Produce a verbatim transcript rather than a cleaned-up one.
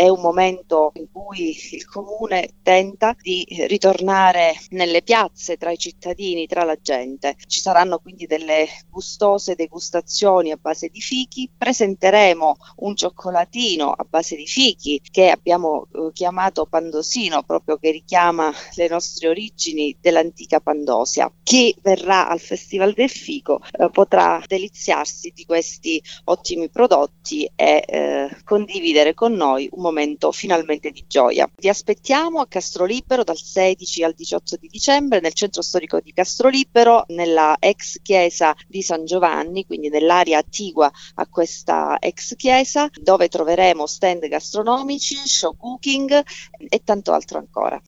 è un momento in cui il comune tenta di ritornare nelle piazze, tra i cittadini, tra la gente. Ci saranno quindi delle gustose degustazioni a base di fichi, presenteremo un cioccolatino a base di fichi che abbiamo eh, chiamato Pandosino, proprio che richiama le nostre origini dell'antica Pandosia. Chi verrà al Festival del Fico eh, potrà deliziarsi di questi ottimi prodotti e eh, condividere con noi un momento finalmente di gioia. Vi aspettiamo a Castrolibero dal sedici al diciotto di dicembre nel centro storico di Castrolibero, nella ex chiesa di San Giovanni, quindi nell'area attigua a questa ex chiesa, dove troveremo stand gastronomici, show cooking e tanto altro ancora.